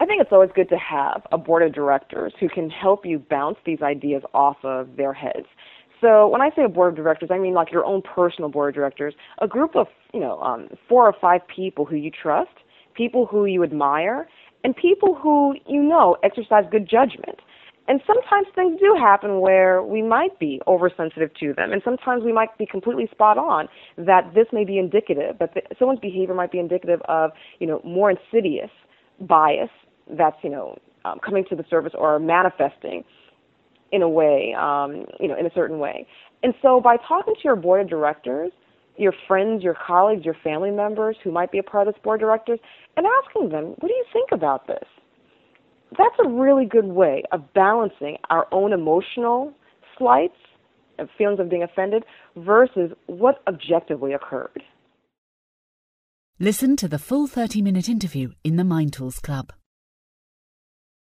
I think it's always good to have a board of directors who can help you bounce these ideas off of their heads. So when I say a board of directors, I mean like your own personal board of directors, a group of 4 or 5 people who you trust, people who you admire, and people who exercise good judgment. And sometimes things do happen where we might be oversensitive to them, and sometimes we might be completely spot on that this may be indicative, that someone's behavior might be indicative of, more insidious bias that's, coming to the surface or manifesting in a way, in a certain way. And so by talking to your board of directors, your friends, your colleagues, your family members who might be a part of this board of directors, and asking them, what do you think about this? That's a really good way of balancing our own emotional slights and feelings of being offended versus what objectively occurred. Listen to the full 30-minute interview in the Mind Tools Club.